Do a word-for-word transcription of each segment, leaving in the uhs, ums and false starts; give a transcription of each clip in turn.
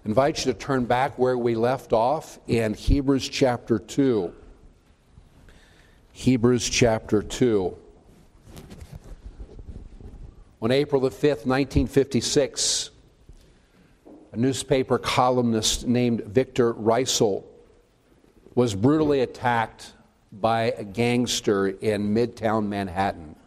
invite you to turn back where we left off in Hebrews chapter two. Hebrews chapter two. On April the fifth, nineteen fifty-six, a newspaper columnist named Victor Reisel was brutally attacked by a gangster in Midtown Manhattan.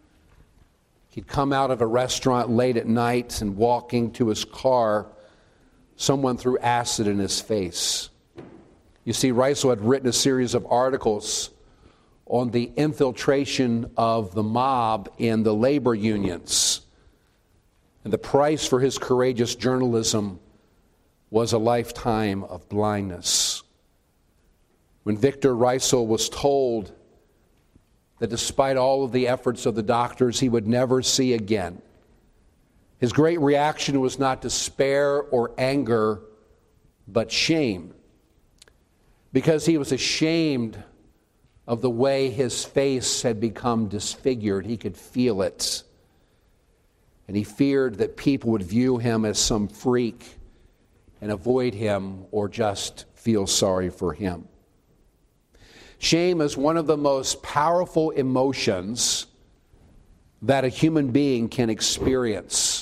He'd come out of a restaurant late at night, and walking to his car, someone threw acid in his face. You see, Reisel had written a series of articles on the infiltration of the mob in the labor unions. And the price for his courageous journalism was a lifetime of blindness. When Victor Reisel was told that despite all of the efforts of the doctors, he would never see again, his great reaction was not despair or anger, but shame. Because he was ashamed of the way his face had become disfigured. He could feel it. And he feared that people would view him as some freak and avoid him or just feel sorry for him. Shame is one of the most powerful emotions that a human being can experience.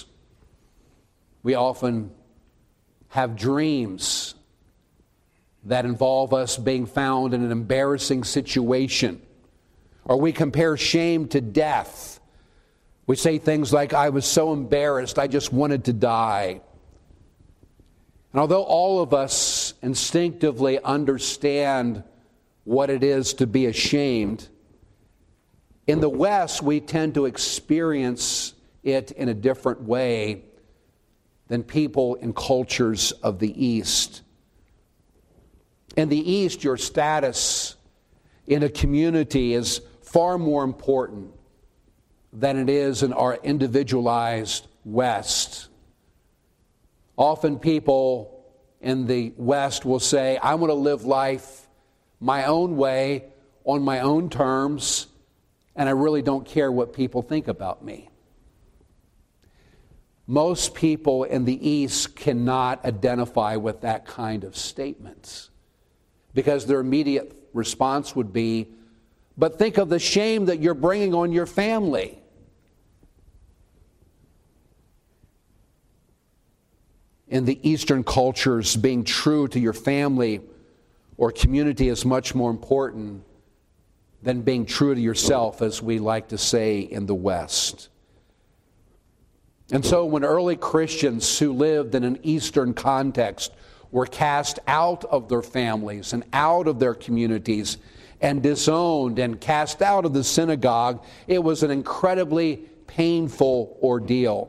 We often have dreams that involve us being found in an embarrassing situation. Or we compare shame to death. We say things like, I was so embarrassed, I just wanted to die. And although all of us instinctively understand what it is to be ashamed, in the West we tend to experience it in a different way than people in cultures of the East. In the East, your status in a community is far more important than it is in our individualized West. Often people in the West will say, I want to live life my own way, on my own terms, and I really don't care what people think about me. Most people in the East cannot identify with that kind of statement because their immediate response would be, but think of the shame that you're bringing on your family. In the Eastern cultures, being true to your family or community is much more important than being true to yourself, as we like to say in the West. And so when early Christians who lived in an Eastern context were cast out of their families and out of their communities and disowned and cast out of the synagogue, it was an incredibly painful ordeal.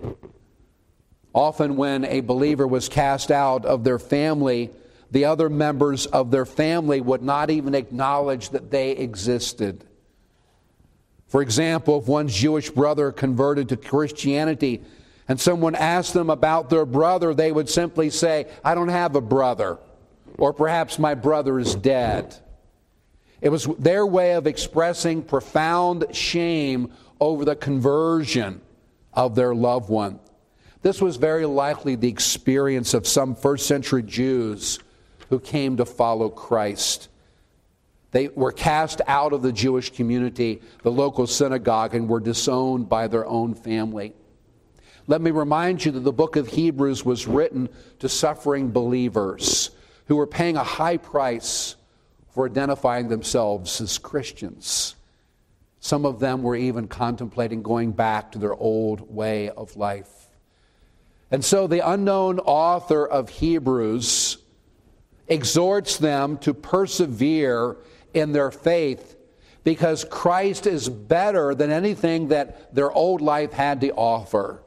Often when a believer was cast out of their family, the other members of their family would not even acknowledge that they existed. For example, if one's Jewish brother converted to Christianity and someone asked them about their brother, they would simply say, I don't have a brother, or perhaps my brother is dead. It was their way of expressing profound shame over the conversion of their loved one. This was very likely the experience of some first century Jews who came to follow Christ. They were cast out of the Jewish community, the local synagogue, and were disowned by their own family. Let me remind you that the book of Hebrews was written to suffering believers who were paying a high price for identifying themselves as Christians. Some of them were even contemplating going back to their old way of life. And so the unknown author of Hebrews exhorts them to persevere in their faith because Christ is better than anything that their old life had to offer.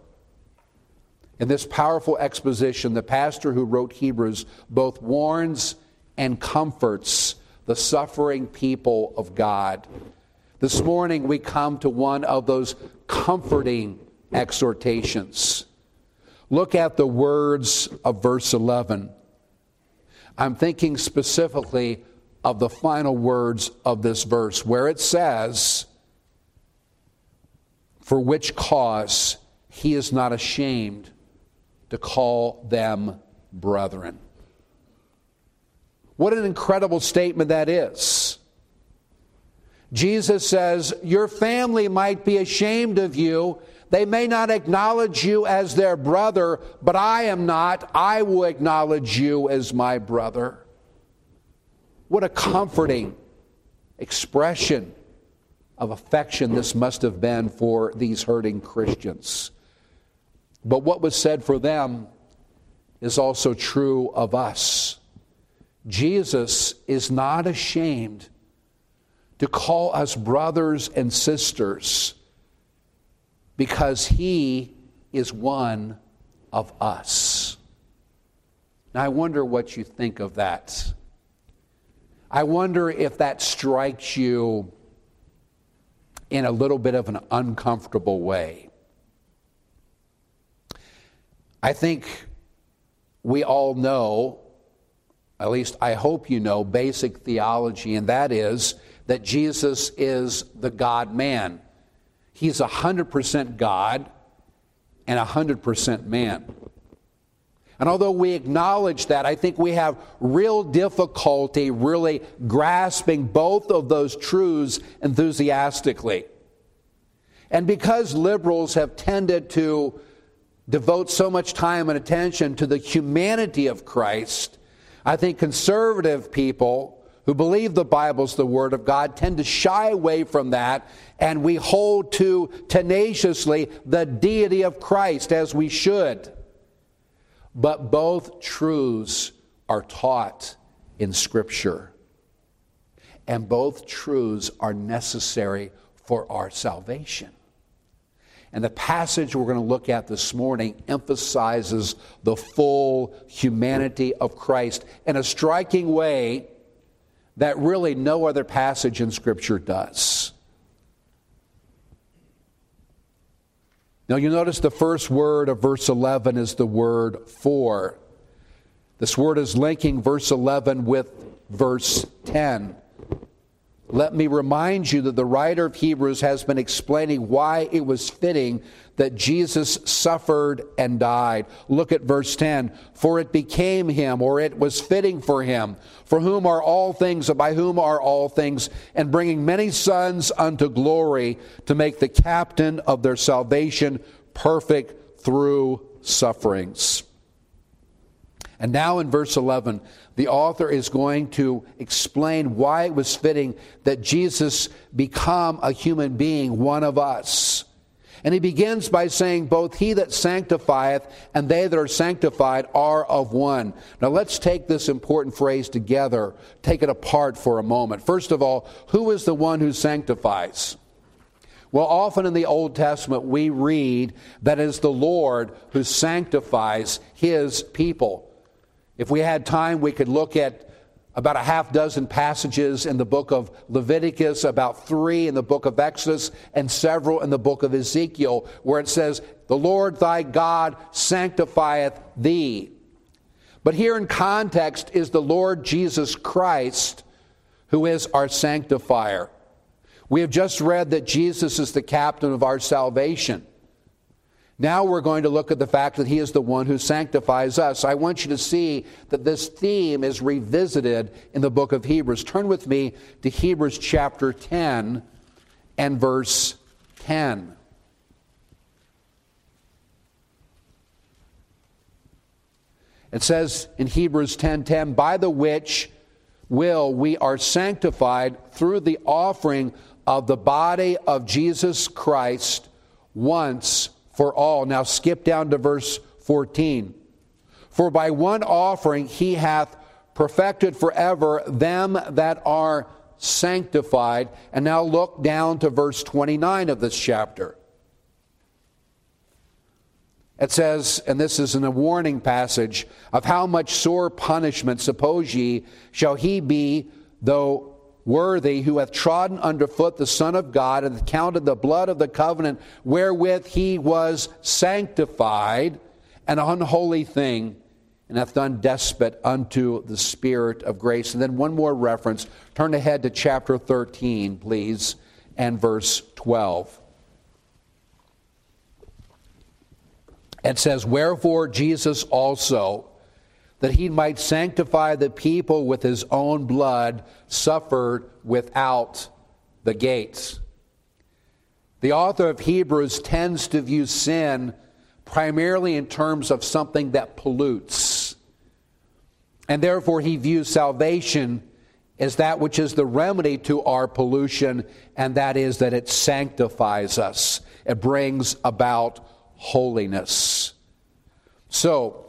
In this powerful exposition, the pastor who wrote Hebrews both warns and comforts the suffering people of God. This morning we come to one of those comforting exhortations. Look at the words of verse eleven. I'm thinking specifically of the final words of this verse, where it says, for which cause he is not ashamed to call them brethren. What an incredible statement that is. Jesus says, your family might be ashamed of you. They may not acknowledge you as their brother, but I am not. I will acknowledge you as my brother. What a comforting expression of affection this must have been for these hurting Christians. But what was said for them is also true of us. Jesus is not ashamed to call us brothers and sisters because he is one of us. Now, I wonder what you think of that. I wonder if that strikes you in a little bit of an uncomfortable way. I think we all know, at least I hope you know, basic theology, and that is that Jesus is the God-man. He's one hundred percent God and one hundred percent man. And although we acknowledge that, I think we have real difficulty really grasping both of those truths enthusiastically. And because liberals have tended to devote so much time and attention to the humanity of Christ, I think conservative people who believe the Bible's the Word of God tend to shy away from that, and we hold to tenaciously the deity of Christ, as we should. But both truths are taught in Scripture, and both truths are necessary for our salvation. And the passage we're going to look at this morning emphasizes the full humanity of Christ in a striking way that really no other passage in Scripture does. Now you notice the first word of verse eleven is the word for. This word is linking verse eleven with verse ten. Let me remind you that the writer of Hebrews has been explaining why it was fitting that Jesus suffered and died. Look at verse ten. For it became him, or it was fitting for him, for whom are all things, and by whom are all things, and bringing many sons unto glory, to make the captain of their salvation perfect through sufferings. And now in verse eleven, the author is going to explain why it was fitting that Jesus become a human being, one of us. And he begins by saying, both he that sanctifieth and they that are sanctified are of one. Now let's take this important phrase together, take it apart for a moment. First of all, who is the one who sanctifies? Well, often in the Old Testament we read that it is the Lord who sanctifies his people. If we had time, we could look at about a half dozen passages in the book of Leviticus, about three in the book of Exodus, and several in the book of Ezekiel, where it says, the Lord thy God sanctifieth thee. But here in context is the Lord Jesus Christ, who is our sanctifier. We have just read that Jesus is the captain of our salvation. Now we're going to look at the fact that he is the one who sanctifies us. I want you to see that this theme is revisited in the book of Hebrews. Turn with me to Hebrews chapter ten and verse ten. It says in Hebrews ten ten, by the which will we are sanctified through the offering of the body of Jesus Christ once for all. Now skip down to verse fourteen. For by one offering he hath perfected forever them that are sanctified. And now look down to verse twenty-nine of this chapter. It says, and this is in a warning passage, of how much sore punishment, suppose ye, shall he be, though worthy, who hath trodden under foot the Son of God, and hath counted the blood of the covenant wherewith he was sanctified an unholy thing, and hath done despot unto the Spirit of grace. And then one more reference. Turn ahead to chapter thirteen, please, and verse twelve. It says, wherefore Jesus also, that he might sanctify the people with his own blood, suffered without the gates. The author of Hebrews tends to view sin primarily in terms of something that pollutes. And therefore he views salvation as that which is the remedy to our pollution, and that is that it sanctifies us. It brings about holiness. So,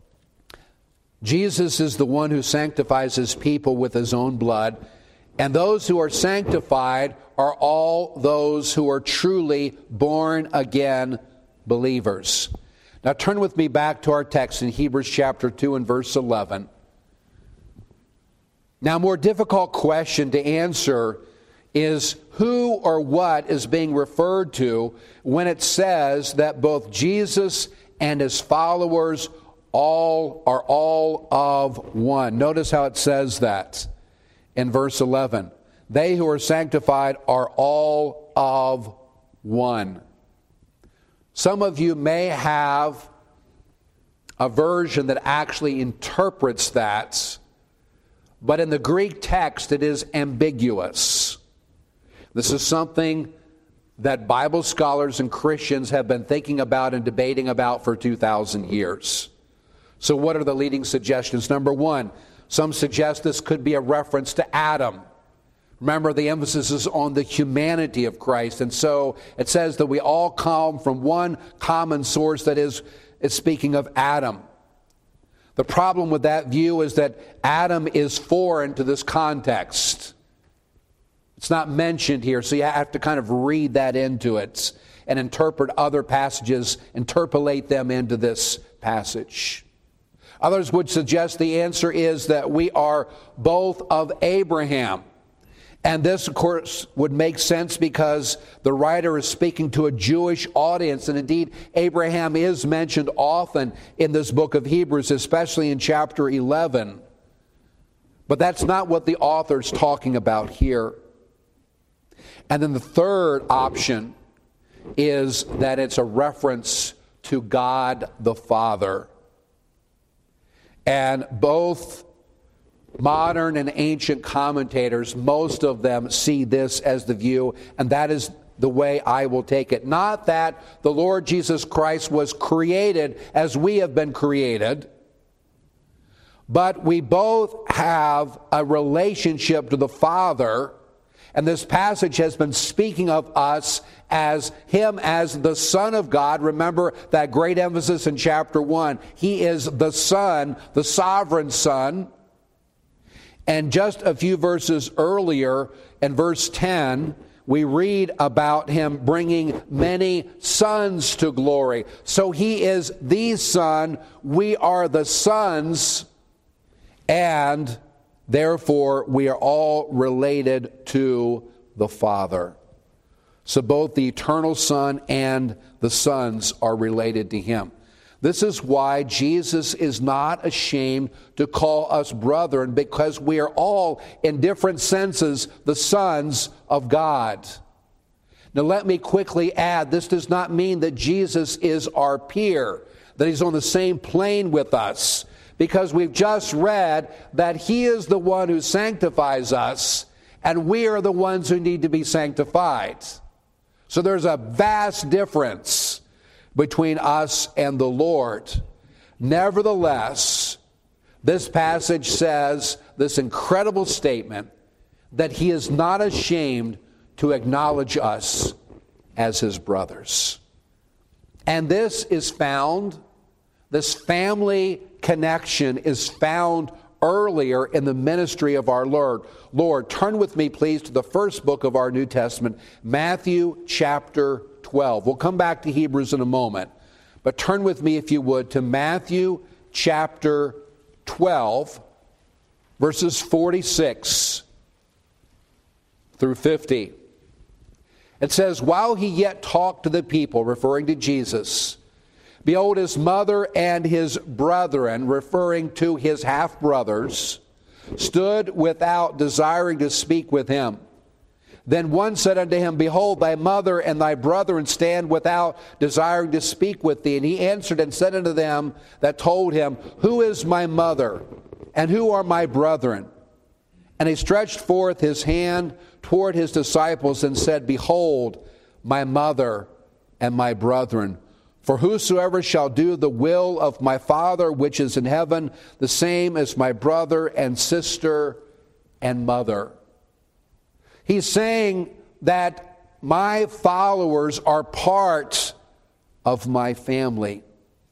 Jesus is the one who sanctifies his people with his own blood, and those who are sanctified are all those who are truly born again believers. Now turn with me back to our text in Hebrews chapter two and verse eleven. Now, a more difficult question to answer is who or what is being referred to when it says that both Jesus and his followers all are all of one. Notice how it says that in verse eleven. They who are sanctified are all of one. Some of you may have a version that actually interprets that, but in the Greek text it is ambiguous. This is something that Bible scholars and Christians have been thinking about and debating about for two thousand years. So what are the leading suggestions? Number one, some suggest this could be a reference to Adam. Remember, the emphasis is on the humanity of Christ. And so it says that we all come from one common source, that is, it's speaking of Adam. The problem with that view is that Adam is foreign to this context. It's not mentioned here, so you have to kind of read that into it and interpret other passages, interpolate them into this passage. Others would suggest the answer is that we are both of Abraham. And this, of course, would make sense because the writer is speaking to a Jewish audience. And indeed, Abraham is mentioned often in this book of Hebrews, especially in chapter eleven. But that's not what the author's talking about here. And then the third option is that it's a reference to God the Father. And both modern and ancient commentators, most of them see this as the view, and that is the way I will take it. Not that the Lord Jesus Christ was created as we have been created, but we both have a relationship to the Father, and this passage has been speaking of us as Him as the Son of God. Remember that great emphasis in chapter one. He is the Son, the sovereign Son. And just a few verses earlier, in verse ten, we read about Him bringing many sons to glory. So He is the Son, we are the sons, and therefore we are all related to the Father. So both the eternal Son and the sons are related to Him. This is why Jesus is not ashamed to call us brethren, because we are all, in different senses, the sons of God. Now let me quickly add, this does not mean that Jesus is our peer, that He's on the same plane with us, because we've just read that He is the one who sanctifies us, and we are the ones who need to be sanctified. So there's a vast difference between us and the Lord. Nevertheless, this passage says this incredible statement that He is not ashamed to acknowledge us as His brothers. And this is found, this family connection is found earlier in the ministry of our Lord. Lord, turn with me, please, to the first book of our New Testament, Matthew chapter twelve. We'll come back to Hebrews in a moment. But turn with me, if you would, to Matthew chapter twelve, verses forty-six through fifty. It says, "While he yet talked to the people," referring to Jesus, "behold, his mother and his brethren," referring to his half-brothers, "stood without, desiring to speak with him. Then one said unto him, Behold, thy mother and thy brethren stand without, desiring to speak with thee. And he answered and said unto them that told him, Who is my mother, and who are my brethren? And he stretched forth his hand toward his disciples and said, Behold, my mother and my brethren. For whosoever shall do the will of my Father which is in heaven, the same is my brother and sister and mother. He's saying that my followers are part of my family.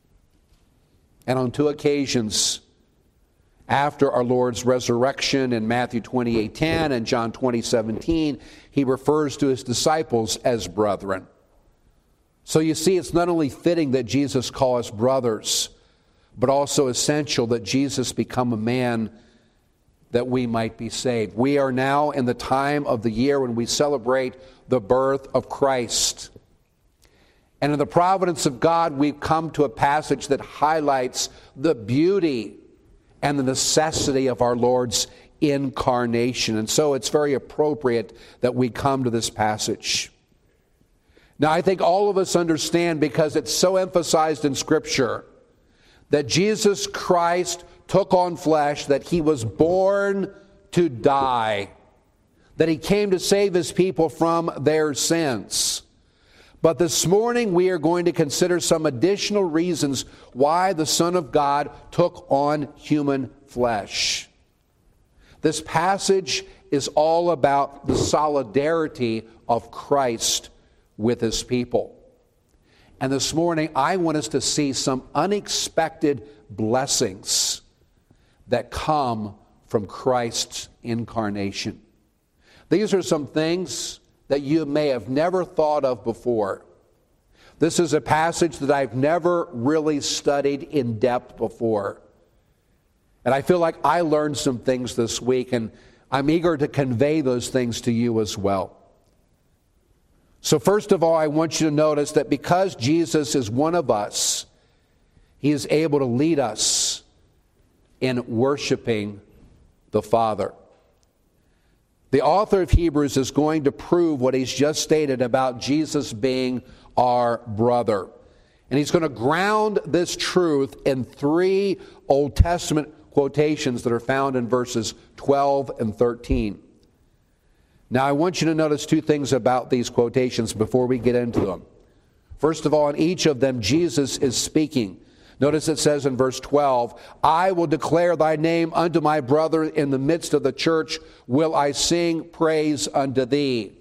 And on two occasions, after our Lord's resurrection in Matthew twenty-eight ten and John twenty seventeen, he refers to his disciples as brethren. So you see, it's not only fitting that Jesus call us brothers, but also essential that Jesus become a man that we might be saved. We are now in the time of the year when we celebrate the birth of Christ. And in the providence of God, we've come to a passage that highlights the beauty and the necessity of our Lord's incarnation. And so it's very appropriate that we come to this passage. Now, I think all of us understand, because it's so emphasized in Scripture, that Jesus Christ took on flesh, that he was born to die, that he came to save his people from their sins. But this morning we are going to consider some additional reasons why the Son of God took on human flesh. This passage is all about the solidarity of Christ with his people. And this morning I want us to see some unexpected blessings that come from Christ's incarnation. These are some things that you may have never thought of before. This is a passage that I've never really studied in depth before. And I feel like I learned some things this week, and I'm eager to convey those things to you as well. So first of all, I want you to notice that because Jesus is one of us, he is able to lead us in worshiping the Father. The author of Hebrews is going to prove what he's just stated about Jesus being our brother. And he's going to ground this truth in three Old Testament quotations that are found in verses twelve and thirteen. Now, I want you to notice two things about these quotations before we get into them. First of all, in each of them, Jesus is speaking. Notice it says in verse twelve, I will declare thy name unto my brother, in the midst of the church will I sing praise unto thee.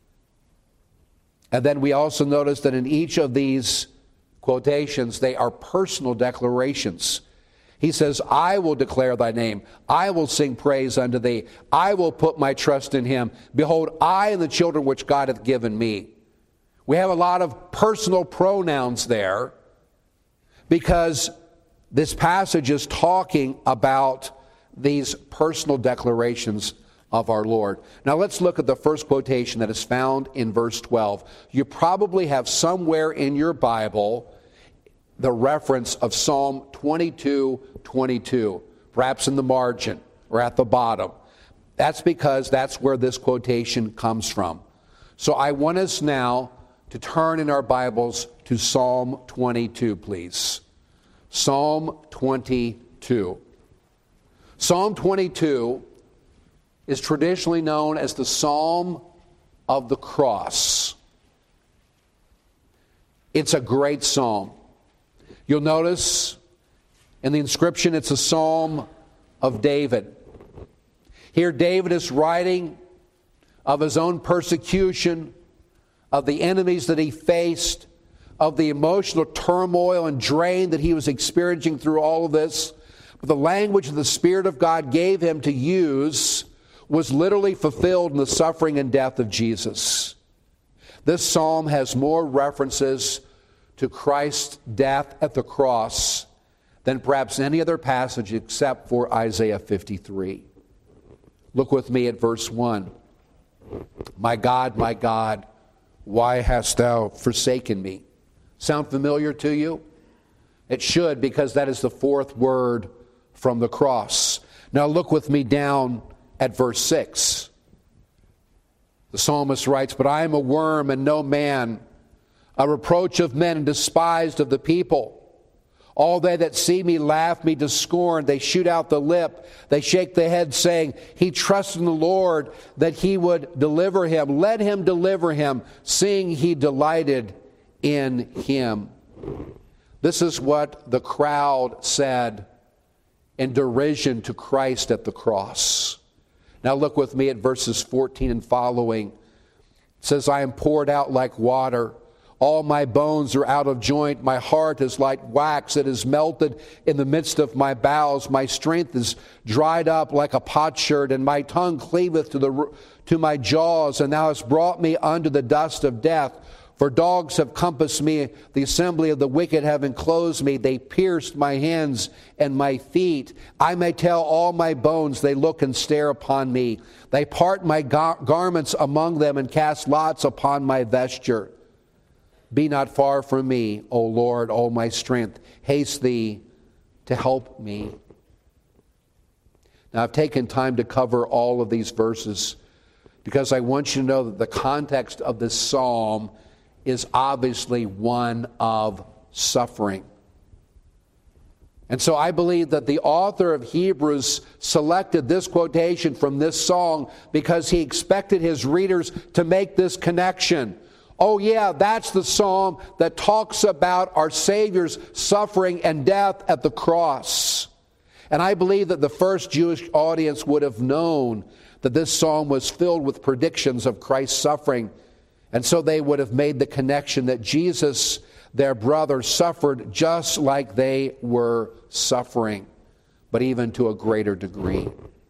And then we also notice that in each of these quotations, they are personal declarations. He says, I will declare thy name. I will sing praise unto thee. I will put my trust in him. Behold, I and the children which God hath given me. We have a lot of personal pronouns there, because this passage is talking about these personal declarations of our Lord. Now let's look at the first quotation that is found in verse twelve. You probably have somewhere in your Bible the reference of Psalm twenty-two twenty-two, perhaps in the margin or at the bottom. That's because that's where this quotation comes from. So I want us now to turn in our Bibles to Psalm twenty-two, please. Psalm twenty-two. Psalm twenty-two is traditionally known as the Psalm of the Cross. It's a great psalm. You'll notice in the inscription it's a psalm of David. Here David is writing of his own persecution, of the enemies that he faced, of the emotional turmoil and drain that he was experiencing through all of this. But the language that the Spirit of God gave him to use was literally fulfilled in the suffering and death of Jesus. This psalm has more references to Christ's death at the cross than perhaps any other passage except for Isaiah fifty-three. Look with me at verse one. My God, my God, why hast thou forsaken me? Sound familiar to you? It should, because that is the fourth word from the cross. Now look with me down at verse six. The psalmist writes, "But I am a worm and no man, a reproach of men and despised of the people. All they that see me laugh me to scorn. They shoot out the lip. They shake the head, saying, He trusts in the Lord that he would deliver him. Let him deliver him, seeing he delighted in him." This is what the crowd said in derision to Christ at the cross. Now look with me at verses fourteen and following. It says, "I am poured out like water. All my bones are out of joint. My heart is like wax. It is melted in the midst of my bowels. My strength is dried up like a potsherd, and my tongue cleaveth to the to my jaws. And thou hast brought me unto the dust of death. For dogs have compassed me. The assembly of the wicked have enclosed me. They pierced my hands and my feet. I may tell all my bones. They look and stare upon me. They part my gar- garments among them and cast lots upon my vesture. Be not far from me, O Lord, O my strength. Haste thee to help me." Now, I've taken time to cover all of these verses because I want you to know that the context of this psalm is obviously one of suffering. And so I believe that the author of Hebrews selected this quotation from this song because he expected his readers to make this connection. Oh yeah, that's the psalm that talks about our Savior's suffering and death at the cross. And I believe that the first Jewish audience would have known that this psalm was filled with predictions of Christ's suffering. And so they would have made the connection that Jesus, their brother, suffered just like they were suffering, but even to a greater degree.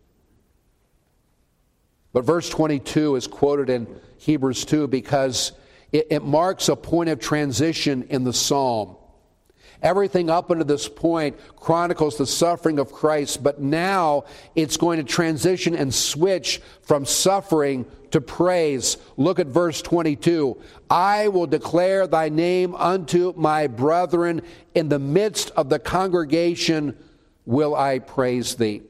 But verse twenty-two is quoted in Hebrews two because It, it marks a point of transition in the psalm. Everything up until this point chronicles the suffering of Christ, but now it's going to transition and switch from suffering to praise. Look at verse twenty-two. "I will declare thy name unto my brethren. In the midst of the congregation will I praise thee."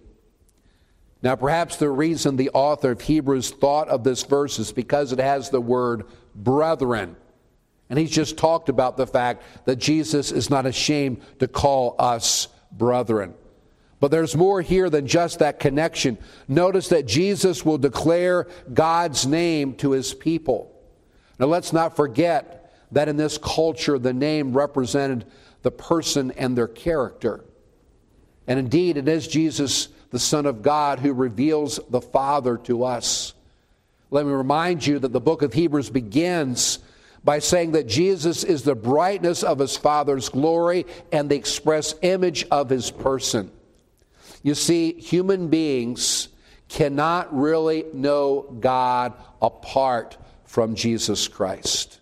Now, perhaps the reason the author of Hebrews thought of this verse is because it has the word brethren. And he's just talked about the fact that Jesus is not ashamed to call us brethren. But there's more here than just that connection. Notice that Jesus will declare God's name to his people. Now, let's not forget that in this culture, the name represented the person and their character. And indeed, it is Jesus, the Son of God, who reveals the Father to us. Let me remind you that the book of Hebrews begins by saying that Jesus is the brightness of his Father's glory and the express image of his person. You see, human beings cannot really know God apart from Jesus Christ.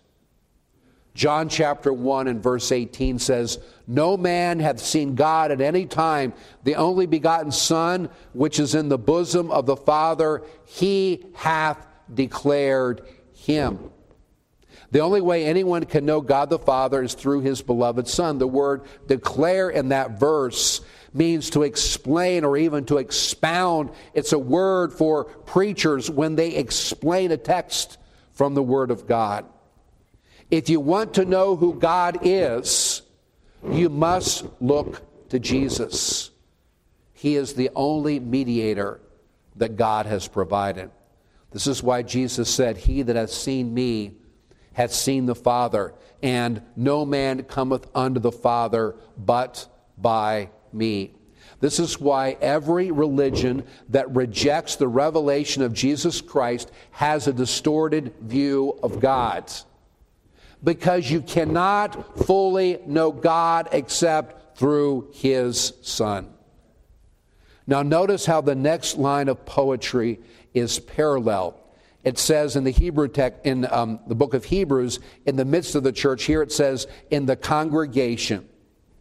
John chapter one and verse eighteen says, "No man hath seen God at any time. The only begotten Son, which is in the bosom of the Father, he hath declared him." The only way anyone can know God the Father is through his beloved Son. The word declare in that verse means to explain or even to expound. It's a word for preachers when they explain a text from the Word of God. If you want to know who God is, you must look to Jesus. He is the only mediator that God has provided. This is why Jesus said, "He that hath seen me hath seen the Father, and no man cometh unto the Father but by me." This is why every religion that rejects the revelation of Jesus Christ has a distorted view of God. Because you cannot fully know God except through his Son. Now notice how the next line of poetry is parallel. It says in the Hebrew text, in um, the book of Hebrews, in the midst of the church, here it says, in the congregation.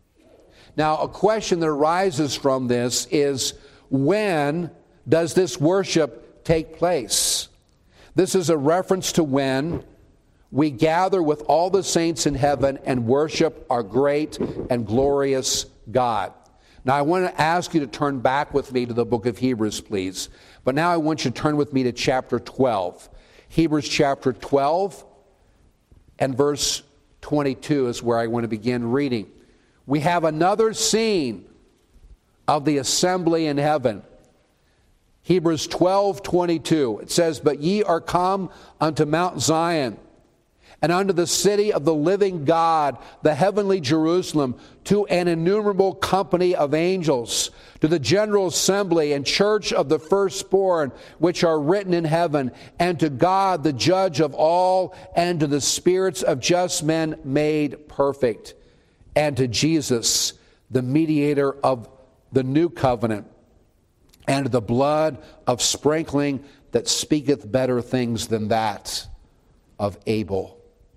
Now, a question that arises from this is, when does this worship take place? This is a reference to when we gather with all the saints in heaven and worship our great and glorious God. Now, I want to ask you to turn back with me to the book of Hebrews, please. But now I want you to turn with me to chapter twelve. Hebrews chapter twelve and verse twenty-two is where I want to begin reading. We have another scene of the assembly in heaven. Hebrews twelve twenty-two. It says, "But ye are come unto Mount Zion, and unto the city of the living God, the heavenly Jerusalem, to an innumerable company of angels, to the general assembly and church of the firstborn, which are written in heaven, and to God, the judge of all, and to the spirits of just men made perfect, and to Jesus, the mediator of the new covenant, and to the blood of sprinkling that speaketh better things than that of Abel."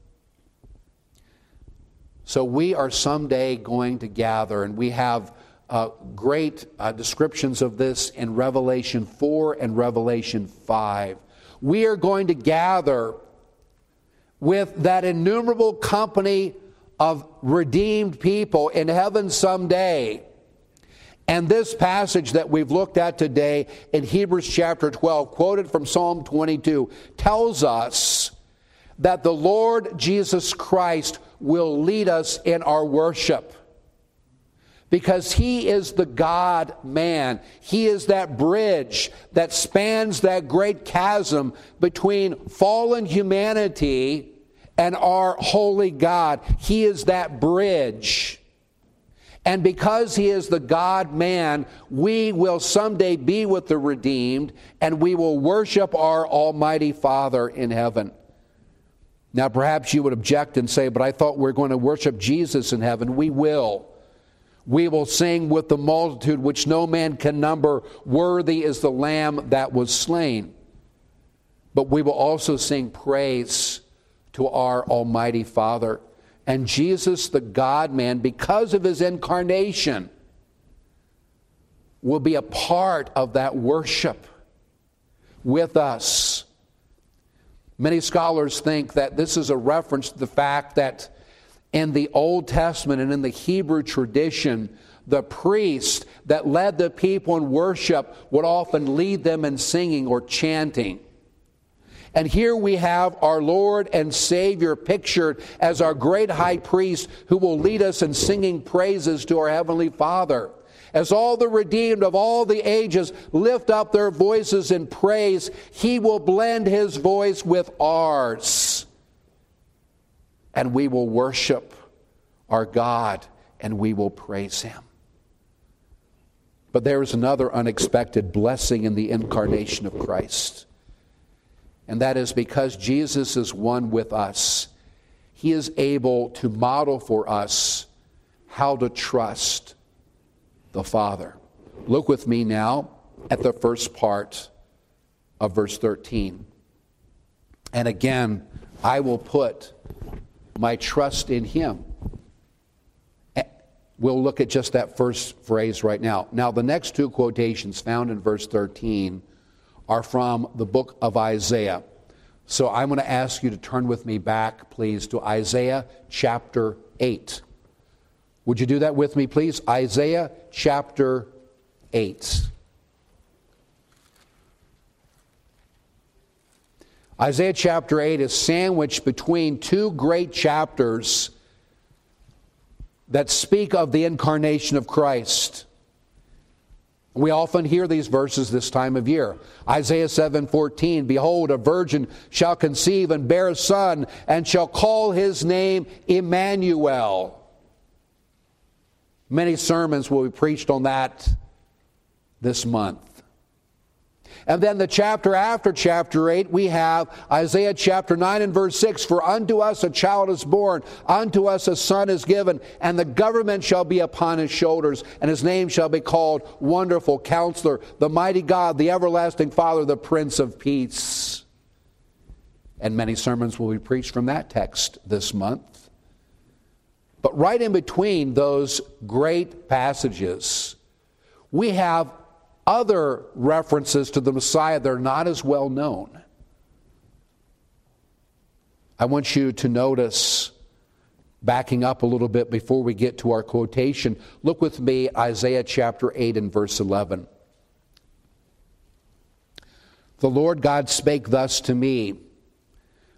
So we are someday going to gather, and we have uh, great uh, descriptions of this in Revelation four and Revelation five. We are going to gather with that innumerable company of redeemed people in heaven someday. And this passage that we've looked at today in Hebrews chapter twelve, quoted from Psalm twenty-two, tells us that the Lord Jesus Christ will lead us in our worship, because He is the God-man. He is that bridge that spans that great chasm between fallen humanity and our holy God. He is that bridge. And because He is the God-man, we will someday be with the redeemed, and we will worship our Almighty Father in heaven. Now, perhaps you would object and say, "But I thought we were going to worship Jesus in heaven." We will. We will sing with the multitude which no man can number, "Worthy is the Lamb that was slain." But we will also sing praise to our Almighty Father. And Jesus, the God-man, because of His incarnation, will be a part of that worship with us. Many scholars think that this is a reference to the fact that in the Old Testament and in the Hebrew tradition, the priest that led the people in worship would often lead them in singing or chanting. And here we have our Lord and Savior pictured as our great high priest who will lead us in singing praises to our Heavenly Father. As all the redeemed of all the ages lift up their voices in praise, He will blend His voice with ours. And we will worship our God, and we will praise Him. But there is another unexpected blessing in the incarnation of Christ. And that is because Jesus is one with us. He is able to model for us how to trust the Father. Look with me now at the first part of verse thirteen. "And again, I will put my trust in Him." We'll look at just that first phrase right now. Now, the next two quotations found in verse thirteen are from the book of Isaiah. So I'm going to ask you to turn with me back, please, to Isaiah chapter eight. Would you do that with me, please? Isaiah chapter eight. Isaiah chapter eight is sandwiched between two great chapters that speak of the incarnation of Christ. We often hear these verses this time of year. Isaiah seven fourteen, "Behold, a virgin shall conceive and bear a son, and shall call his name Emmanuel." Many sermons will be preached on that this month. And then the chapter after chapter eight, we have Isaiah chapter nine and verse six, "For unto us a child is born, unto us a son is given, and the government shall be upon his shoulders, and his name shall be called Wonderful Counselor, the Mighty God, the Everlasting Father, the Prince of Peace." And many sermons will be preached from that text this month. But right in between those great passages, we have other references to the Messiah that are not as well known. I want you to notice, backing up a little bit before we get to our quotation, look with me, Isaiah chapter eight and verse eleven. "The Lord God spake thus to me,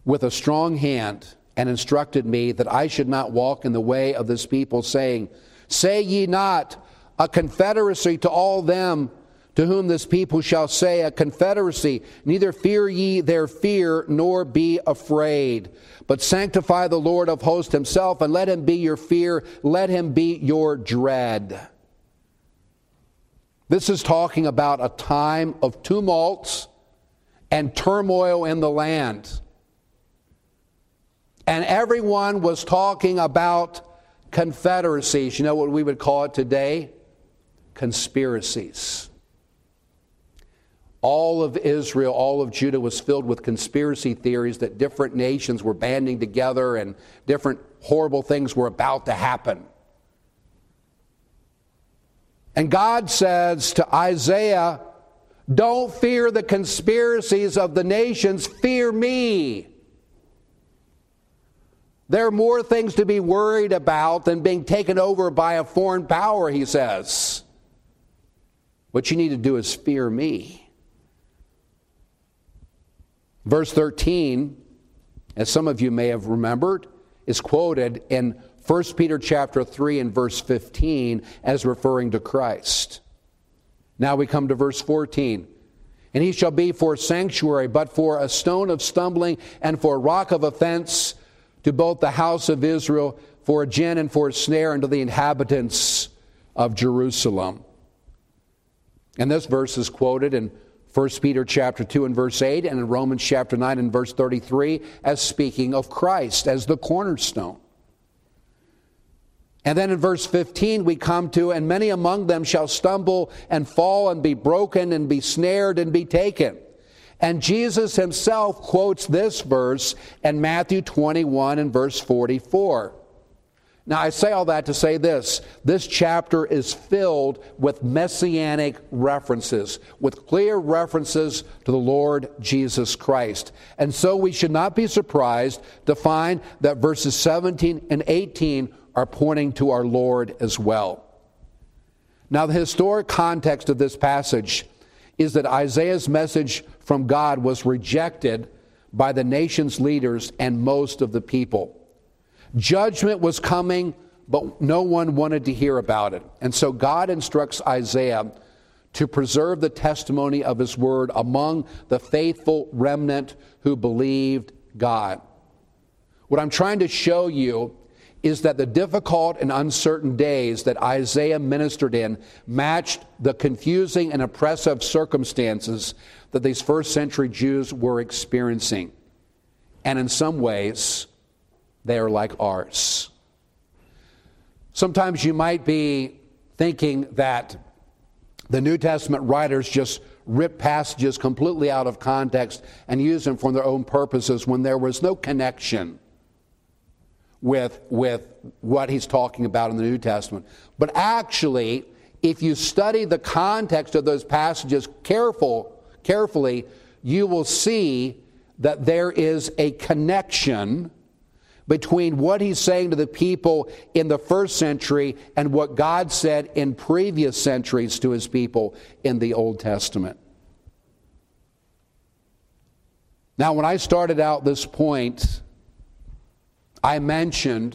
with a strong hand and instructed me that I should not walk in the way of this people, saying, say ye not, a confederacy to all them to whom this people shall say, a confederacy, neither fear ye their fear, nor be afraid. But sanctify the Lord of hosts himself, and let him be your fear, let him be your dread. This is talking about a time of tumult and turmoil in the land. And everyone was talking about confederacies. You know what we would call it today? Conspiracies. All of Israel, all of Judah was filled with conspiracy theories that different nations were banding together and different horrible things were about to happen. And God says to Isaiah, don't fear the conspiracies of the nations, fear me. There are more things to be worried about than being taken over by a foreign power, he says. What you need to do is fear me. Verse thirteen, as some of you may have remembered, is quoted in First Peter chapter three and verse fifteen as referring to Christ. Now we come to verse fourteen. And he shall be for sanctuary, but for a stone of stumbling and for a rock of offense to both the house of Israel, for a gin and for a snare unto the inhabitants of Jerusalem. And this verse is quoted in First Peter chapter two and verse eight, and in Romans chapter nine and verse thirty-three as speaking of Christ as the cornerstone. And then in verse fifteen we come to, and many among them shall stumble and fall and be broken and be snared and be taken. And Jesus himself quotes this verse in Matthew twenty-one and verse forty-four. Now, I say all that to say this. This chapter is filled with messianic references, with clear references to the Lord Jesus Christ. And so we should not be surprised to find that verses seventeen and eighteen are pointing to our Lord as well. Now, the historic context of this passage is that Isaiah's message from God was rejected by the nation's leaders and most of the people. Judgment was coming, but no one wanted to hear about it. And so God instructs Isaiah to preserve the testimony of his word among the faithful remnant who believed God. What I'm trying to show you is that the difficult and uncertain days that Isaiah ministered in matched the confusing and oppressive circumstances that these first century Jews were experiencing. And in some ways, they are like ours. Sometimes you might be thinking that the New Testament writers just rip passages completely out of context and use them for their own purposes when there was no connection with, with what he's talking about in the New Testament. But actually, if you study the context of those passages careful, carefully, you will see that there is a connection between what he's saying to the people in the first century and what God said in previous centuries to his people in the Old Testament. Now, when I started out this point, I mentioned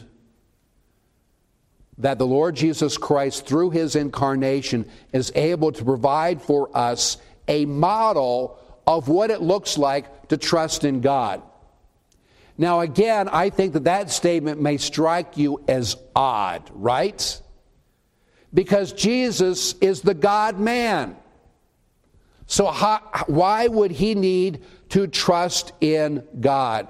that the Lord Jesus Christ, through his incarnation, is able to provide for us a model of what it looks like to trust in God. Now, again, I think that that statement may strike you as odd, right? Because Jesus is the God-man. So how, why would he need to trust in God?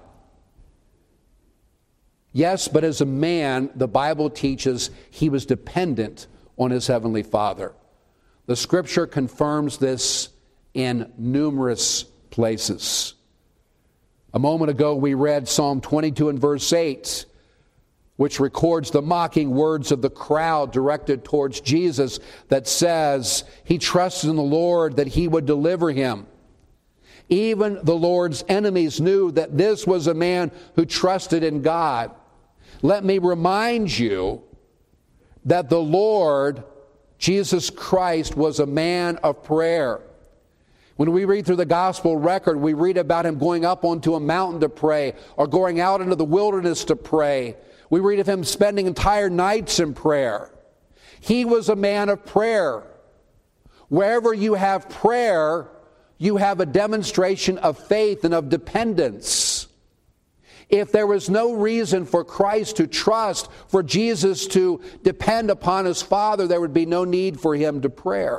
Yes, but as a man, the Bible teaches he was dependent on his heavenly Father. The Scripture confirms this in numerous places. A moment ago, we read Psalm twenty-two and verse eight, which records the mocking words of the crowd directed towards Jesus that says he trusted in the Lord that he would deliver him. Even the Lord's enemies knew that this was a man who trusted in God. Let me remind you that the Lord, Jesus Christ, was a man of prayer. When we read through the gospel record, we read about him going up onto a mountain to pray or going out into the wilderness to pray. We read of him spending entire nights in prayer. He was a man of prayer. Wherever you have prayer, you have a demonstration of faith and of dependence. If there was no reason for Christ to trust, for Jesus to depend upon his Father, there would be no need for him to pray.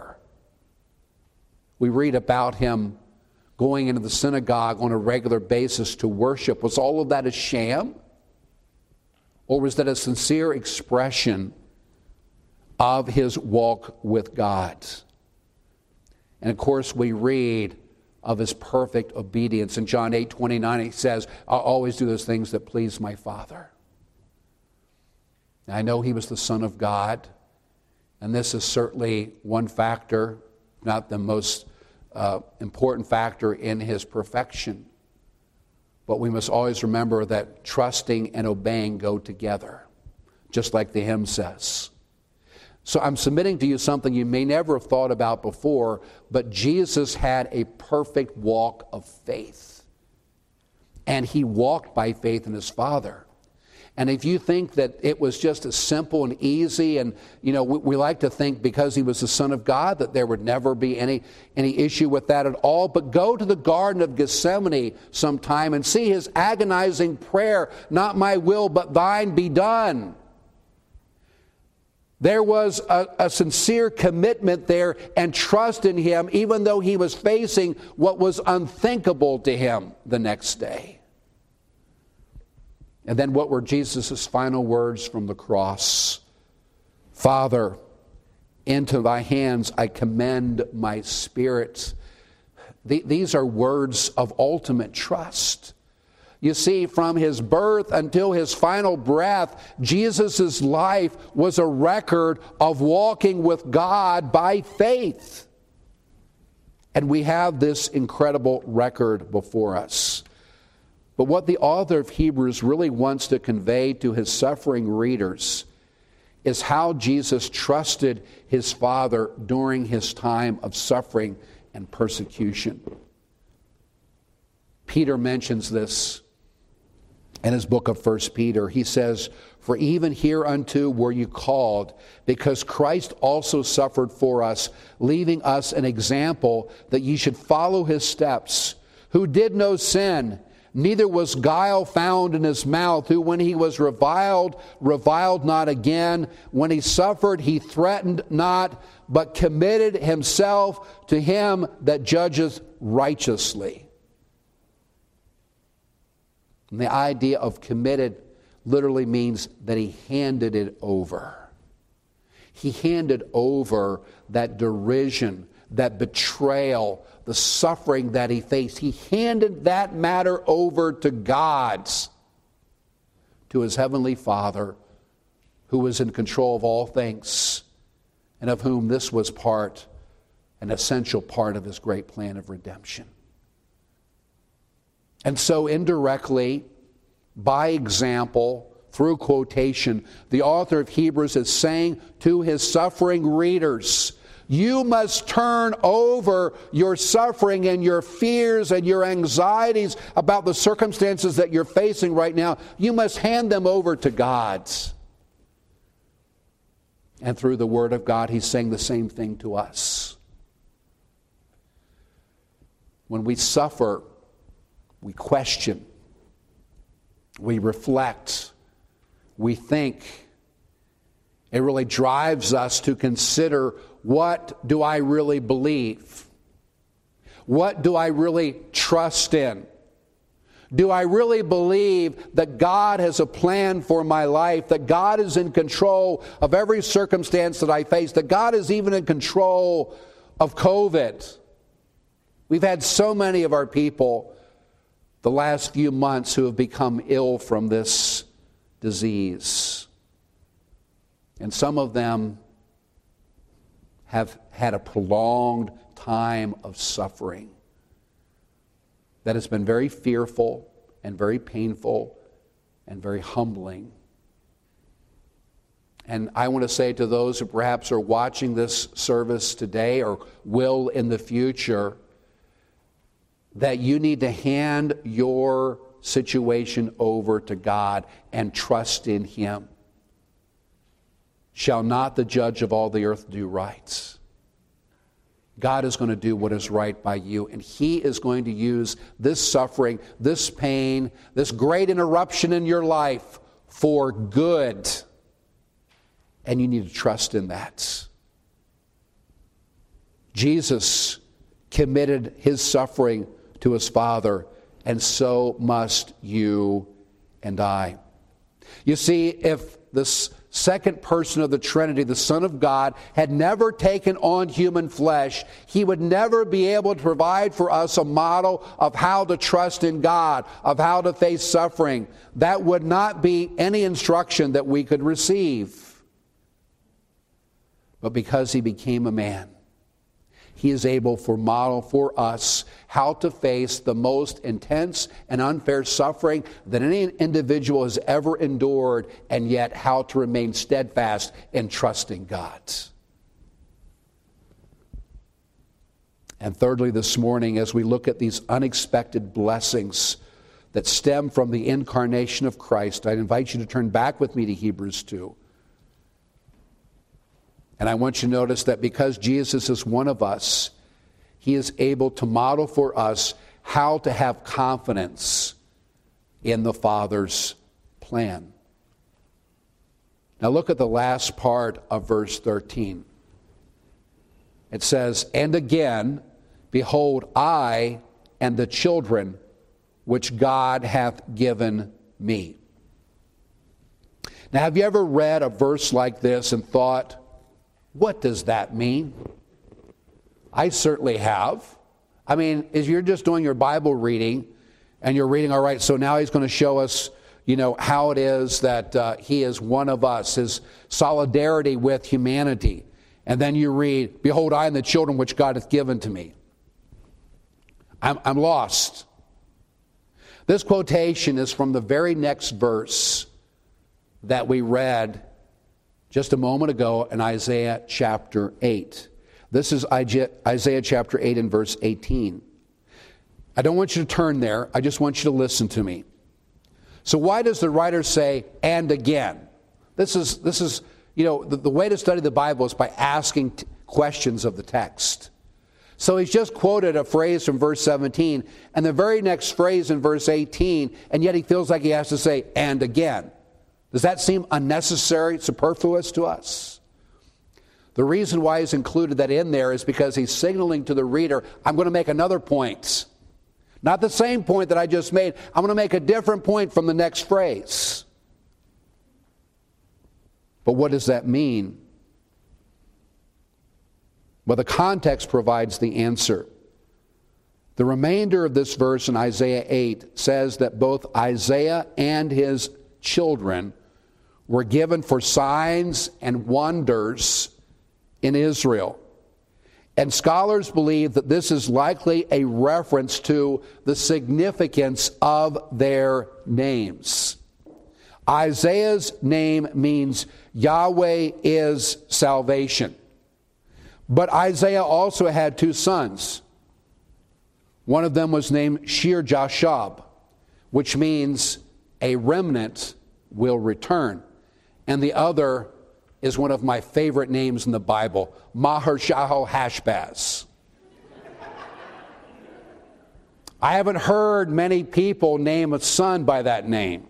We read about him going into the synagogue on a regular basis to worship. Was all of that a sham? Or was that a sincere expression of his walk with God? And of course, we read of his perfect obedience. In John eight twenty-nine, he says, I'll always do those things that please my Father. Now, I know he was the Son of God, and this is certainly one factor, not the most uh, important factor in his perfection. But we must always remember that trusting and obeying go together, just like the hymn says. So I'm submitting to you something you may never have thought about before, but Jesus had a perfect walk of faith. And he walked by faith in his Father. And if you think that it was just as simple and easy, and you know, we, we like to think because he was the Son of God that there would never be any, any issue with that at all, but go to the Garden of Gethsemane sometime and see his agonizing prayer, not my will but thine be done. There was a, a sincere commitment there and trust in him, even though he was facing what was unthinkable to him the next day. And then what were Jesus' final words from the cross? Father, into thy hands I commend my spirit. The, these are words of ultimate trust. You see, from his birth until his final breath, Jesus' life was a record of walking with God by faith. And we have this incredible record before us. But what the author of Hebrews really wants to convey to his suffering readers is how Jesus trusted his Father during his time of suffering and persecution. Peter mentions this in his book of First Peter. He says, for even hereunto were you called, because Christ also suffered for us, leaving us an example that ye should follow his steps, who did no sin, neither was guile found in his mouth, who when he was reviled, reviled not again. When he suffered, he threatened not, but committed himself to him that judgeth righteously. And the idea of committed literally means that he handed it over. He handed over that derision, that betrayal, the suffering that he faced. He handed that matter over to God, to his heavenly Father, who was in control of all things, and of whom this was part, an essential part of his great plan of redemption. And so indirectly, by example, through quotation, the author of Hebrews is saying to his suffering readers, you must turn over your suffering and your fears and your anxieties about the circumstances that you're facing right now. You must hand them over to God. And through the Word of God, he's saying the same thing to us. When we suffer, we question, we reflect, we think. It really drives us to consider, what do I really believe? What do I really trust in? Do I really believe that God has a plan for my life, that God is in control of every circumstance that I face, that God is even in control of COVID? We've had so many of our people the last few months who have become ill from this disease. And some of them have had a prolonged time of suffering that has been very fearful and very painful and very humbling. And I want to say to those who perhaps are watching this service today or will in the future, that you need to hand your situation over to God and trust in Him. Shall not the judge of all the earth do right? God is going to do what is right by you, and He is going to use this suffering, this pain, this great interruption in your life for good. And you need to trust in that. Jesus committed His suffering to His Father, and so must you and I. You see, if this second person of the Trinity, the Son of God, had never taken on human flesh, He would never be able to provide for us a model of how to trust in God, of how to face suffering. That would not be any instruction that we could receive. But because He became a man, He is able to model for us how to face the most intense and unfair suffering that any individual has ever endured, and yet how to remain steadfast in trusting God. And thirdly, this morning, as we look at these unexpected blessings that stem from the incarnation of Christ, I'd invite you to turn back with me to Hebrews two. And I want you to notice that because Jesus is one of us, He is able to model for us how to have confidence in the Father's plan. Now look at the last part of verse thirteen. It says, "And again, behold, I and the children which God hath given me." Now, have you ever read a verse like this and thought, what does that mean? I certainly have. I mean, as you're just doing your Bible reading, and you're reading, all right, so now He's going to show us, you know, how it is that uh, He is one of us, His solidarity with humanity. And then you read, "Behold, I and the children which God hath given to me." I'm, I'm lost. This quotation is from the very next verse that we read just a moment ago in Isaiah chapter eight. This is Isaiah chapter eight and verse eighteen. I don't want you to turn there. I just want you to listen to me. So why does the writer say, "and again"? This is, this is you know, the, the way to study the Bible is by asking t- questions of the text. So he's just quoted a phrase from verse seventeen, and the very next phrase in verse eighteen, and yet he feels like he has to say, "and again." Does that seem unnecessary, superfluous to us? The reason why he's included that in there is because he's signaling to the reader, I'm going to make another point. Not the same point that I just made. I'm going to make a different point from the next phrase. But what does that mean? Well, the context provides the answer. The remainder of this verse in Isaiah eight says that both Isaiah and his children were given for signs and wonders in Israel. And scholars believe that this is likely a reference to the significance of their names. Isaiah's name means Yahweh is salvation. But Isaiah also had two sons. One of them was named Shear-Jashub, which means a remnant will return. And the other is one of my favorite names in the Bible, Maher-Shalal-Hash-Baz. I haven't heard many people name a son by that name.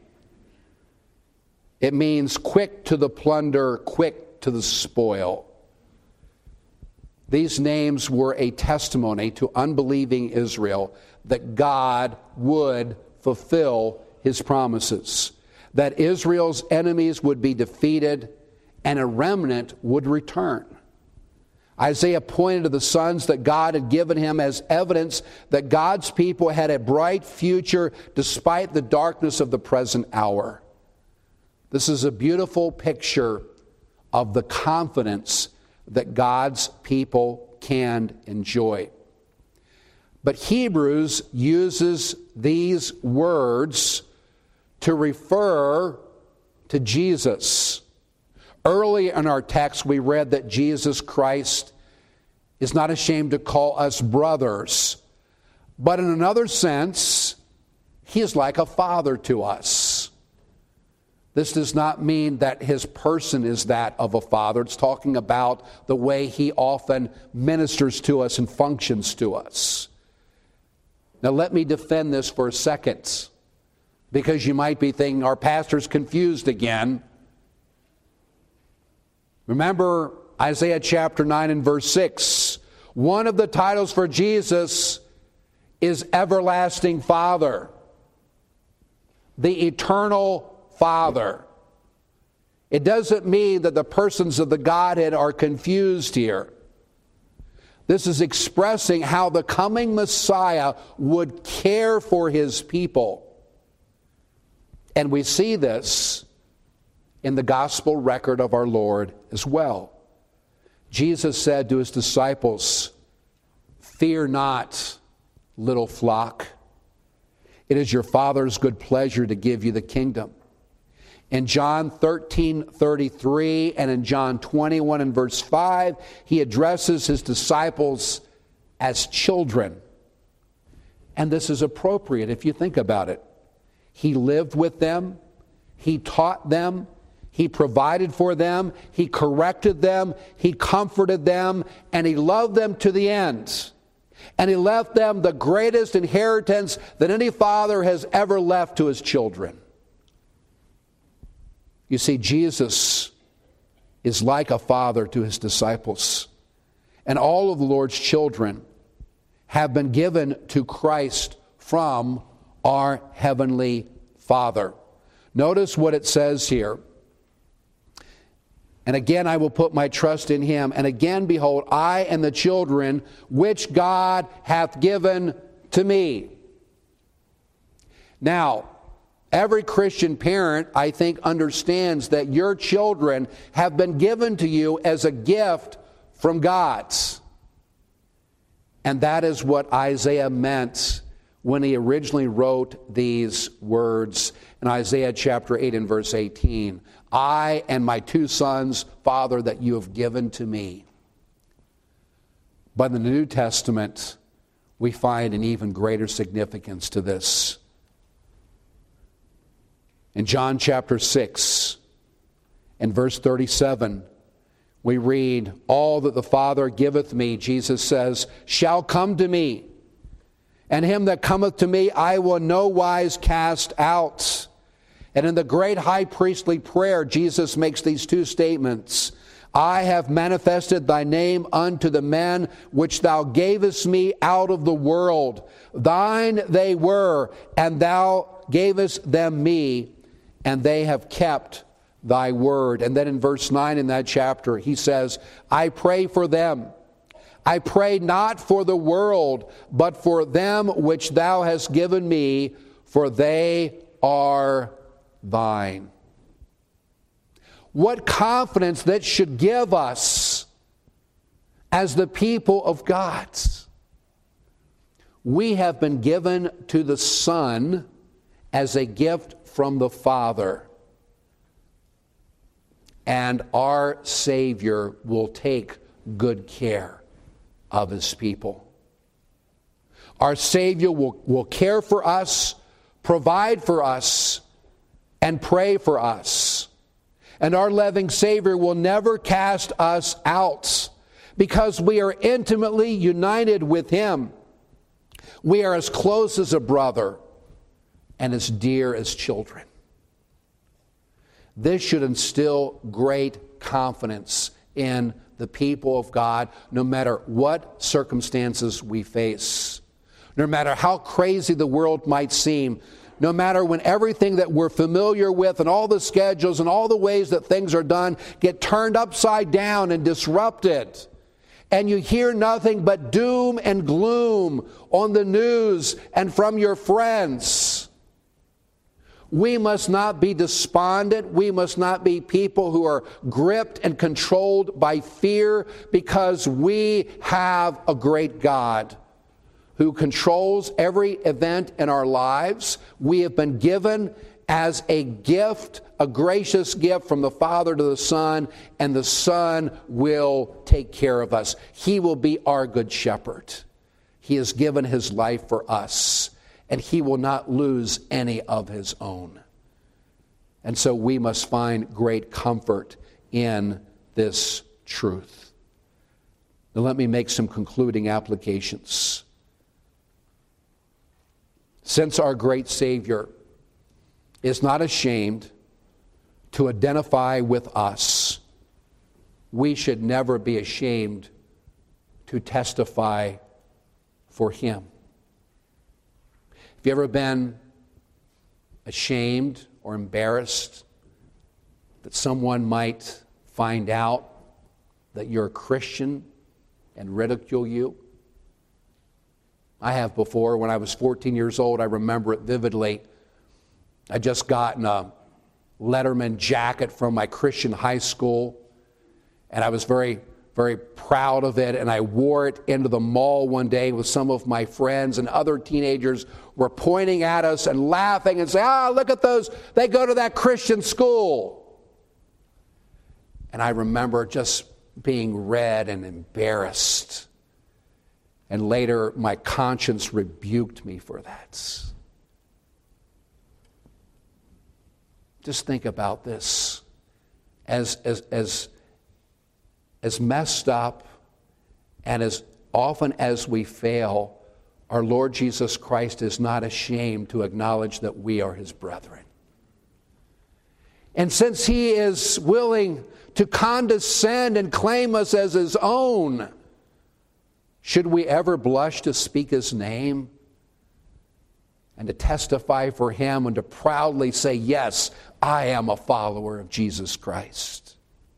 It means quick to the plunder, quick to the spoil. These names were a testimony to unbelieving Israel that God would fulfill His promises, that Israel's enemies would be defeated and a remnant would return. Isaiah pointed to the sons that God had given him as evidence that God's people had a bright future despite the darkness of the present hour. This is a beautiful picture of the confidence that God's people can enjoy. But Hebrews uses these words to refer to Jesus. Early in our text, we read that Jesus Christ is not ashamed to call us brothers. But in another sense, he is like a father to us. This does not mean that his person is that of a father. It's talking about the way he often ministers to us and functions to us. Now let me defend this for a second, because you might be thinking, our pastor's confused again. Remember Isaiah chapter nine and verse six. One of the titles for Jesus is Everlasting Father, the eternal Father. It doesn't mean that the persons of the Godhead are confused here. This is expressing how the coming Messiah would care for his people. And we see this in the gospel record of our Lord as well. Jesus said to his disciples, "Fear not, little flock. It is your Father's good pleasure to give you the kingdom." In John thirteen thirty-three and in John twenty-one and verse five, he addresses his disciples as children. And this is appropriate if you think about it. He lived with them, he taught them, he provided for them, he corrected them, he comforted them, and he loved them to the end. And he left them the greatest inheritance that any father has ever left to his children. You see, Jesus is like a father to his disciples. And all of the Lord's children have been given to Christ from our heavenly Father. Notice what it says here. And again, I will put my trust in him. And again, behold, I and the children which God hath given to me. Now, every Christian parent, I think, understands that your children have been given to you as a gift from God. And that is what Isaiah meant when he originally wrote these words in Isaiah chapter eight and verse eighteen. I and my two sons, Father, that you have given to me. But in the New Testament, we find an even greater significance to this. In John chapter six and verse thirty-seven, we read, all that the Father giveth me, Jesus says, shall come to me. And him that cometh to me I will no wise cast out. And in the great high priestly prayer, Jesus makes these two statements. I have manifested thy name unto the men which thou gavest me out of the world. Thine they were, and thou gavest them me, and they have kept thy word. And then in verse nine in that chapter, he says, I pray for them. I pray not for the world, but for them which thou hast given me, for they are thine. What confidence that should give us as the people of God. We have been given to the Son as a gift from the Father. And our Savior will take good care of his people. Our Savior will, will care for us, provide for us, and pray for us. And our loving Savior will never cast us out because we are intimately united with him. We are as close as a brother and as dear as children. This should instill great confidence in the people of God, no matter what circumstances we face. No matter how crazy the world might seem, no matter when everything that we're familiar with and all the schedules and all the ways that things are done get turned upside down and disrupted, and you hear nothing but doom and gloom on the news and from your friends, we must not be despondent. We must not be people who are gripped and controlled by fear, because we have a great God who controls every event in our lives. We have been given as a gift, a gracious gift from the Father to the Son, and the Son will take care of us. He will be our good shepherd. He has given his life for us, and he will not lose any of his own. And so we must find great comfort in this truth. Now let me make some concluding applications. Since our great Savior is not ashamed to identify with us, we should never be ashamed to testify for him. Have you ever been ashamed or embarrassed that someone might find out that you're a Christian and ridicule you? I have before. When I was fourteen years old, I remember it vividly. I just gotten a Letterman jacket from my Christian high school, and I was very, very proud of it, and I wore it into the mall one day with some of my friends, and other teenagers were pointing at us and laughing and saying, ah, look at those, they go to that Christian school. And I remember just being red and embarrassed. And later, my conscience rebuked me for that. Just think about this. As, as, as, as messed up and as often as we fail, our Lord Jesus Christ is not ashamed to acknowledge that we are his brethren. And since he is willing to condescend and claim us as his own, should we ever blush to speak his name and to testify for him and to proudly say, yes, I am a follower of Jesus Christ?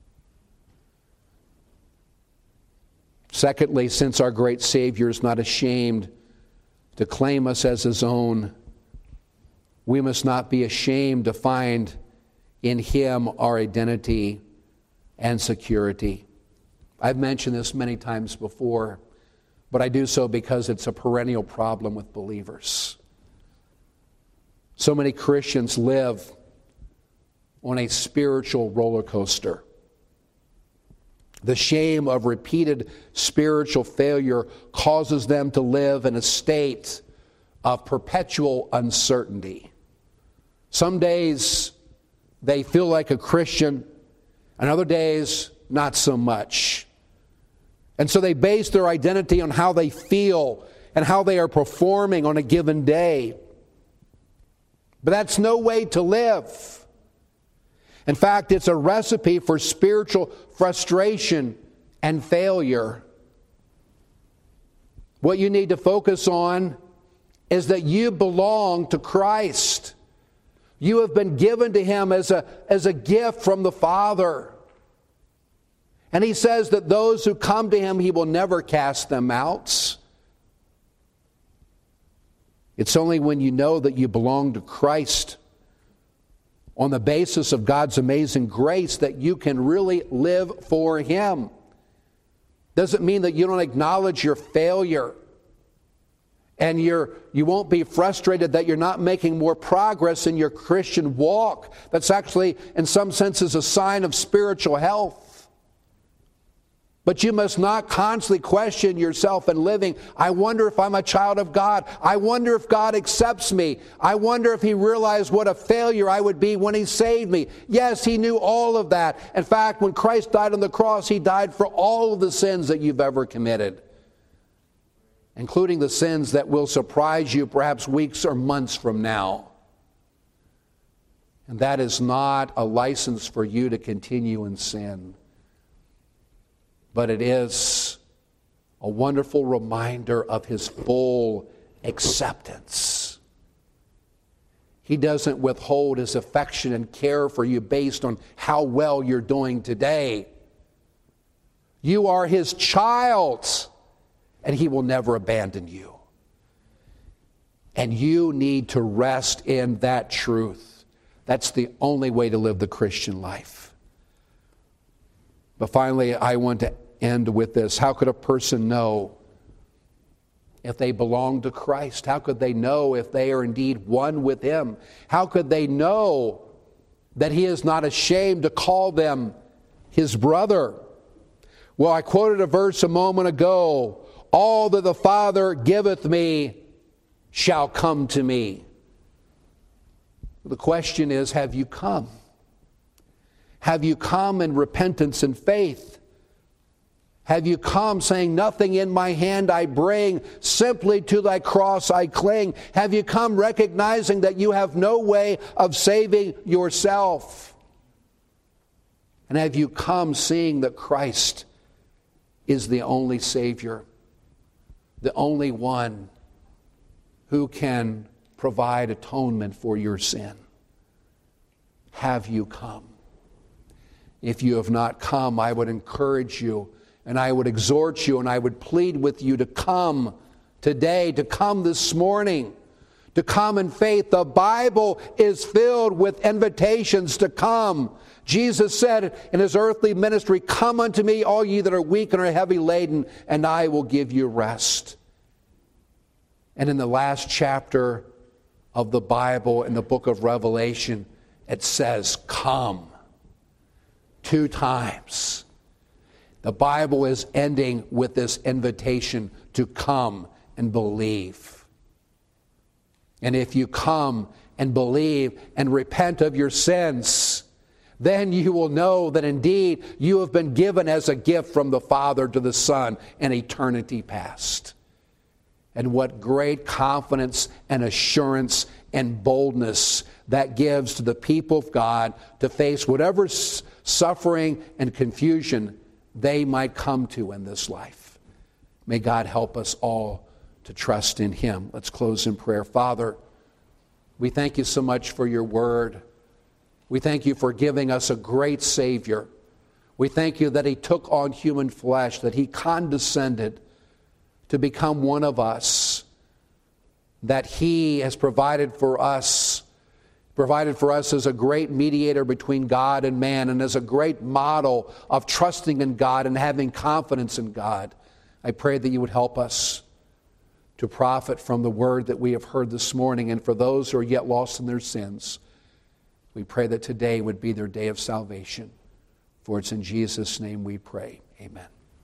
Secondly, since our great Savior is not ashamed to claim us as his own, we must not be ashamed to find in him our identity and security. I've mentioned this many times before, but I do so because it's a perennial problem with believers. So many Christians live on a spiritual roller coaster. The shame of repeated spiritual failure causes them to live in a state of perpetual uncertainty. Some days they feel like a Christian, and other days not so much. And so they base their identity on how they feel and how they are performing on a given day. But that's no way to live. In fact, it's a recipe for spiritual frustration and failure. What you need to focus on is that you belong to Christ. You have been given to him as a, as a gift from the Father. And he says that those who come to him, he will never cast them out. It's only when you know that you belong to Christ on the basis of God's amazing grace that you can really live for him. Doesn't mean that you don't acknowledge your failure and you're, you won't be frustrated that you're not making more progress in your Christian walk. That's actually, in some senses, a sign of spiritual health. But you must not constantly question yourself and living. I wonder if I'm a child of God. I wonder if God accepts me. I wonder if he realized what a failure I would be when he saved me. Yes, he knew all of that. In fact, when Christ died on the cross, he died for all of the sins that you've ever committed, including the sins that will surprise you perhaps weeks or months from now. And that is not a license for you to continue in sin. But it is a wonderful reminder of his full acceptance. He doesn't withhold his affection and care for you based on how well you're doing today. You are his child, and he will never abandon you. And you need to rest in that truth. That's the only way to live the Christian life. But finally, I want to end with this. How could a person know if they belong to Christ? How could they know if they are indeed one with him? How could they know that he is not ashamed to call them his brother? Well, I quoted a verse a moment ago. all that the Father giveth me shall come to me. The question is, have you come? Have you come in repentance and faith? Have you come saying, nothing in my hand I bring, simply to thy cross I cling? Have you come recognizing that you have no way of saving yourself? And have you come seeing that Christ is the only Savior, the only one who can provide atonement for your sin? Have you come? If you have not come, I would encourage you and I would exhort you and I would plead with you to come today, to come this morning, to come in faith. The Bible is filled with invitations to come. Jesus said in his earthly ministry, come unto me, all ye that are weak and are heavy laden, and I will give you rest. And in the last chapter of the Bible, in the book of Revelation, it says, come. Two times. The Bible is ending with this invitation to come and believe. And if you come and believe and repent of your sins, then you will know that indeed you have been given as a gift from the Father to the Son in eternity past. And what great confidence and assurance and boldness that gives to the people of God to face whatever suffering and confusion they might come to in this life. May God help us all to trust in Him. Let's close in prayer. Father, we thank you so much for your word. We thank you for giving us a great Savior. We thank you that He took on human flesh, that He condescended to become one of us, that He has provided for us, provided for us as a great mediator between God and man, and as a great model of trusting in God and having confidence in God. I pray that you would help us to profit from the word that we have heard this morning, and for those who are yet lost in their sins, we pray that today would be their day of salvation. For it's in Jesus' name we pray. Amen.